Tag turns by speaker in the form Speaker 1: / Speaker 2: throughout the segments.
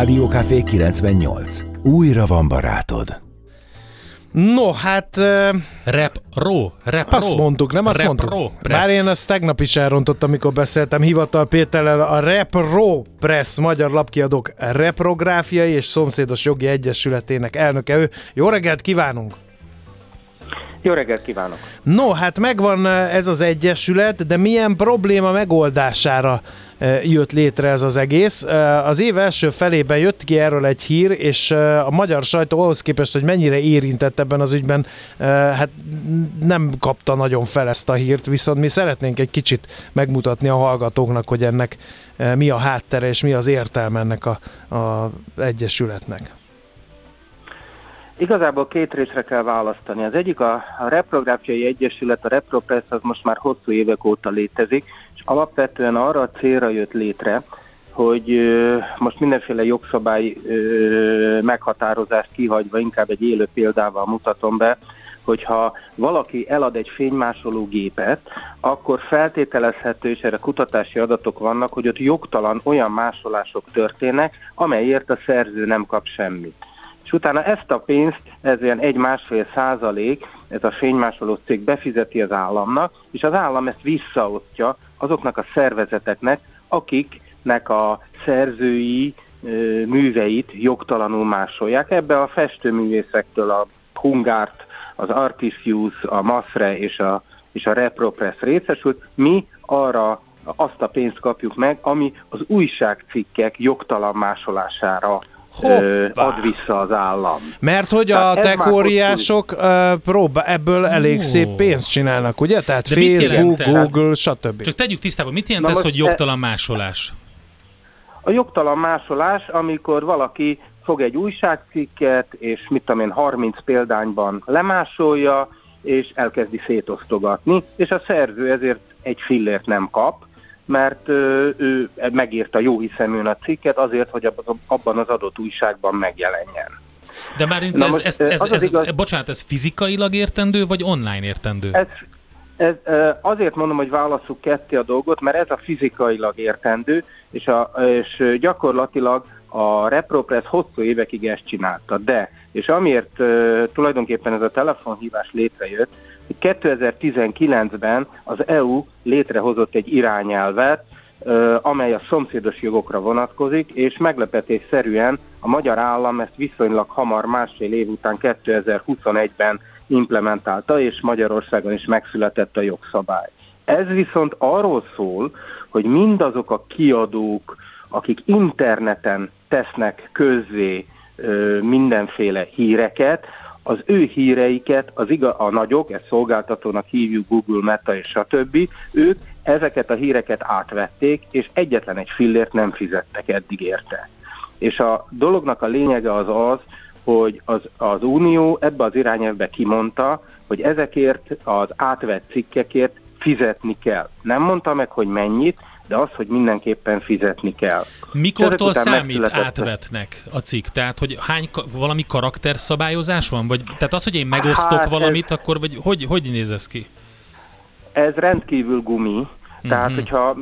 Speaker 1: Rádiókafé 98. Újra van barátod.
Speaker 2: No, hát...
Speaker 3: Repro.
Speaker 2: Azt mondtuk, nem azt mondtuk? Bár én ezt tegnap is elrontottam, amikor beszéltem Hivatal Péterrel, a Repro Press Magyar Lapkiadók Reprográfiai és Szomszédos Jogi Egyesületének elnöke ő. Jó reggelt kívánunk!
Speaker 4: Jó reggelt kívánok!
Speaker 2: No, hát megvan ez az egyesület, de milyen probléma megoldására jött létre ez az egész? Az év első felében jött ki erről egy hír, és a magyar sajtó ahhoz képest, hogy mennyire érintett ebben az ügyben, hát nem kapta nagyon fel ezt a hírt, viszont mi szeretnénk egy kicsit megmutatni a hallgatóknak, hogy ennek mi a háttere és mi az értelme ennek az egyesületnek.
Speaker 4: Igazából két részre kell választani. Az egyik a Reprográfiai Egyesület, a ReproPress, az most már hosszú évek óta létezik, és alapvetően arra a célra jött létre, hogy most mindenféle jogszabály meghatározást kihagyva, inkább egy élő példával mutatom be, hogyha valaki elad egy fénymásoló gépet, akkor feltételezhető, és erre kutatási adatok vannak, hogy ott jogtalan olyan másolások történnek, amelyért a szerző nem kap semmit. És utána ezt a pénzt, ez olyan 1-1,5%, ez a fénymásoló cég befizeti az államnak, és az állam ezt visszaosztja azoknak a szervezeteknek, akiknek a szerzői műveit jogtalanul másolják. Ebbe a festőművészektől a Hungárt, az Artisius, a Maszre és a ReproPress részesült. Mi arra azt a pénzt kapjuk meg, ami az újságcikkek jogtalan másolására ad vissza az állam.
Speaker 2: Mert hogy a tech-óriások ebből elég szép pénzt csinálnak, ugye? Tehát de Facebook, Google, stb.
Speaker 3: Csak tegyük tisztában, mit jelent ez, hogy jogtalan másolás?
Speaker 4: A jogtalan másolás, amikor valaki fog egy újságcikket, és mit tudom én, 30 példányban lemásolja, és elkezdi szétosztogatni, és a szerző ezért egy fillért nem kap, mert ő megírta jó hiszeműen a cikket azért, hogy abban az adott újságban megjelenjen.
Speaker 3: De már bocsánat, ez fizikailag értendő, vagy online értendő?
Speaker 4: Azért mondom, hogy válasszuk ketté a dolgot, mert ez a fizikailag értendő, és gyakorlatilag a ReproPress hosszú évekig ezt csinálta. És amiért tulajdonképpen ez a telefonhívás létrejött, 2019-ben az EU létrehozott egy irányelvet, amely a szomszédos jogokra vonatkozik, és meglepetésszerűen a magyar állam ezt viszonylag hamar, másfél év után 2021-ben implementálta, és Magyarországon is megszületett a jogszabály. Ez viszont arról szól, hogy mindazok a kiadók, akik interneten tesznek közzé mindenféle híreket, az ő híreiket, a nagyok, ezt szolgáltatónak hívjuk, Google, Meta és stb., ők ezeket a híreket átvették, és egyetlen egy fillért nem fizettek eddig érte. És a dolognak a lényege az, hogy az Unió ebbe az irányelvbe kimondta, hogy ezekért az átvett cikkekért fizetni kell. Nem mondta meg, hogy mennyit, de az, hogy mindenképpen fizetni kell.
Speaker 3: Mikortól számít átvetnek a cikk? Tehát, hogy valami karakterszabályozás van? Vagy, tehát az, hogy én megosztok valamit, akkor vagy hogy néz ez ki?
Speaker 4: Ez rendkívül gumi. Tehát, hogyha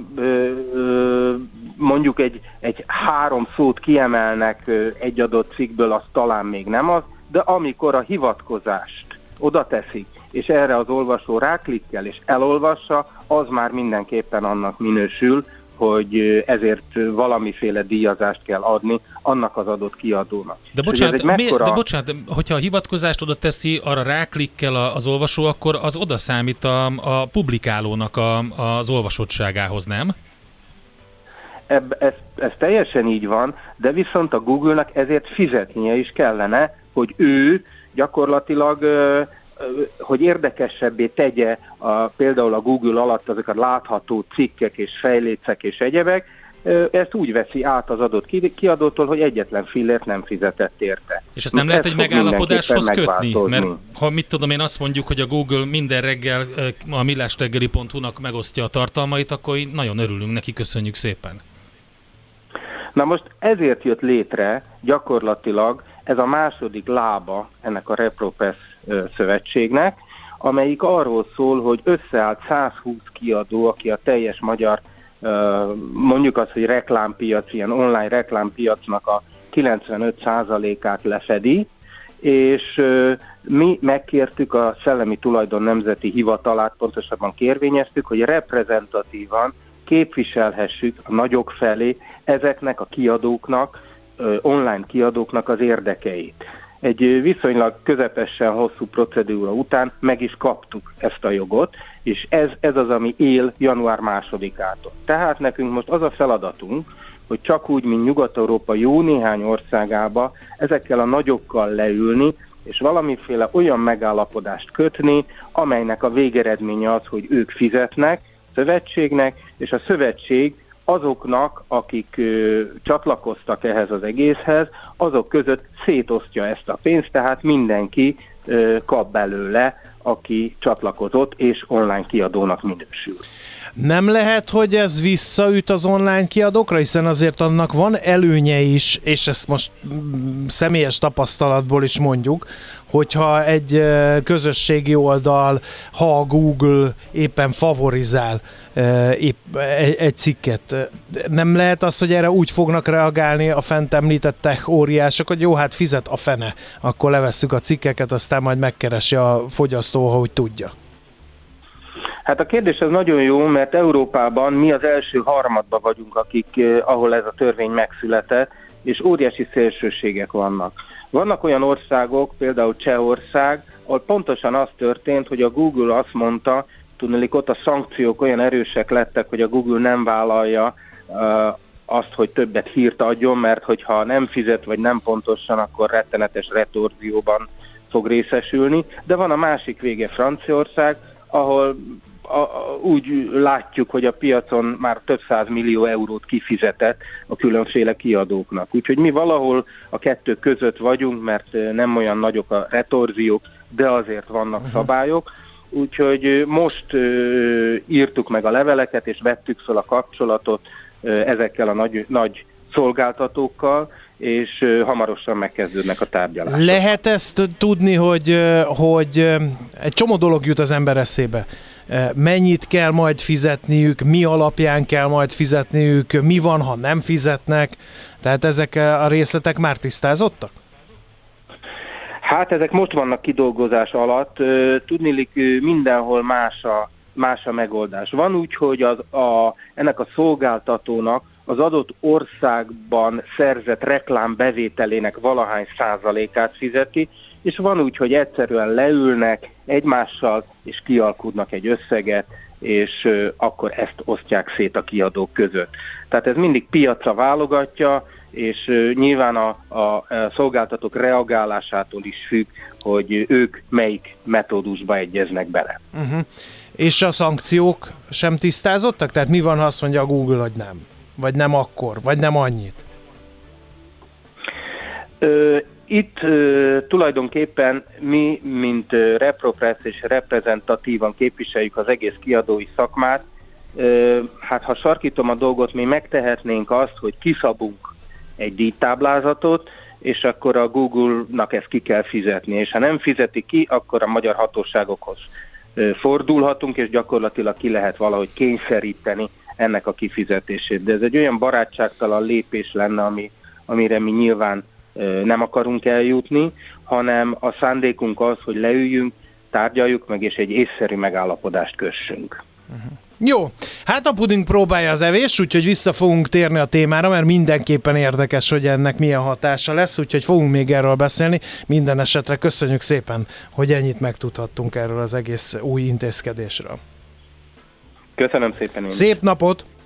Speaker 4: mondjuk egy 3 szót kiemelnek egy adott cikkből, az talán még nem az, de amikor a hivatkozást oda teszik, és erre az olvasó ráklikkel és elolvassa, az már mindenképpen annak minősül, hogy ezért valamiféle díjazást kell adni annak az adott kiadónak.
Speaker 3: De bocsánat, hogyha a hivatkozást oda teszi, arra ráklikkel az olvasó, akkor az oda számít a publikálónak az olvasottságához, nem?
Speaker 4: Ez teljesen így van, de viszont a Google-nak ezért fizetnie is kellene, hogy ő gyakorlatilag hogy érdekesebbé tegye például a Google alatt azokat látható cikkek és fejlécek és egyebek, ezt úgy veszi át az adott kiadótól, hogy egyetlen fillért nem fizetett érte.
Speaker 3: És ezt nem lehet egy megállapodáshoz kötni? Mert ha mit tudom én azt mondjuk, hogy a Google minden reggel a millásreggeli.hu-nak megosztja a tartalmait, akkor nagyon örülünk neki, köszönjük szépen.
Speaker 4: Na most ezért jött létre gyakorlatilag ez a második lába ennek a ReproPress szövetségnek, amelyik arról szól, hogy összeállt 120 kiadó, aki a teljes magyar, mondjuk azt, hogy reklámpiac, ilyen online reklámpiacnak a 95%-át lefedi, és mi megkértük a Szellemi Tulajdon Nemzeti Hivatalát, pontosabban kérvényeztük, hogy reprezentatívan képviselhessük a nagyok felé ezeknek a kiadóknak, online kiadóknak az érdekeit. Egy viszonylag közepesen hosszú procedúra után meg is kaptuk ezt a jogot, és ez az, ami él január 2-ától. Tehát nekünk most az a feladatunk, hogy csak úgy, mint Nyugat-Európa jó néhány országába ezekkel a nagyokkal leülni, és valamiféle olyan megállapodást kötni, amelynek a végeredménye az, hogy ők fizetnek szövetségnek, és a szövetség azoknak, akik csatlakoztak ehhez az egészhez, azok között szétosztja ezt a pénzt, tehát mindenki kap belőle, aki csatlakozott és online kiadónak minősül.
Speaker 2: Nem lehet, hogy ez visszaüt az online kiadókra, hiszen azért annak van előnye is, és ezt most személyes tapasztalatból is mondjuk, hogyha egy közösségi oldal, ha a Google éppen favorizál egy cikket, nem lehet az, hogy erre úgy fognak reagálni a fent említett tech óriások, hogy jó, hát fizet a fene, akkor levesszük a cikkeket, aztán majd megkeresi a fogyasztó, ahogy tudja.
Speaker 4: Hát a kérdés ez nagyon jó, mert Európában mi az első harmadban vagyunk, ahol ez a törvény megszületett, és óriási szélsőségek vannak. Vannak olyan országok, például Csehország, ahol pontosan az történt, hogy a Google azt mondta, tudnélik ott a szankciók olyan erősek lettek, hogy a Google nem vállalja azt, hogy többet hírt adjon, mert hogyha nem fizet, vagy nem pontosan, akkor rettenetes retorzióban fog részesülni. De van a másik vége, Franciaország, ahol úgy látjuk, hogy a piacon már több 100 millió eurót kifizetett a különféle kiadóknak. Úgyhogy mi valahol a kettő között vagyunk, mert nem olyan nagyok a retorziók, de azért vannak szabályok. Úgyhogy most írtuk meg a leveleket, és vettük fel a kapcsolatot ezekkel a nagy szolgáltatókkal, és hamarosan megkezdődnek a tárgyalások.
Speaker 2: Lehet ezt tudni, hogy egy csomó dolog jut az ember eszébe. Mennyit kell majd fizetniük, mi alapján kell majd fizetniük, mi van, ha nem fizetnek, tehát ezek a részletek már tisztázottak?
Speaker 4: Hát ezek most vannak kidolgozás alatt, tudniillik mindenhol más a megoldás. Van úgy, hogy ennek a szolgáltatónak az adott országban szerzett reklámbevételének valahány százalékát fizeti, és van úgy, hogy egyszerűen leülnek egymással, és kialkudnak egy összeget, és akkor ezt osztják szét a kiadók között. Tehát ez mindig piacra válogatja, és nyilván a szolgáltatók reagálásától is függ, hogy ők melyik metódusba egyeznek bele.
Speaker 2: Uh-huh. És a szankciók sem tisztázottak? Tehát mi van, ha azt mondja a Google, hogy nem? Vagy nem akkor? Vagy nem annyit?
Speaker 4: Itt tulajdonképpen mi, mint ReproPress és reprezentatívan képviseljük az egész kiadói szakmát, hát ha sarkítom a dolgot, mi megtehetnénk azt, hogy kiszabunk egy díjtáblázatot, és akkor a Google-nak ezt ki kell fizetni, és ha nem fizeti ki, akkor a magyar hatóságokhoz fordulhatunk, és gyakorlatilag ki lehet valahogy kényszeríteni ennek a kifizetését. De ez egy olyan barátságtalan lépés lenne, amire mi nyilván nem akarunk eljutni, hanem a szándékunk az, hogy leüljünk, tárgyaljuk meg, és egy észszerű megállapodást kössünk.
Speaker 2: Uh-huh. Jó, hát a puding próbálja az evés, úgyhogy vissza fogunk térni a témára, mert mindenképpen érdekes, hogy ennek milyen hatása lesz, úgyhogy fogunk még erről beszélni. Minden esetre köszönjük szépen, hogy ennyit megtudhattunk erről az egész új intézkedésről.
Speaker 4: Köszönöm szépen én.
Speaker 2: Szép napot!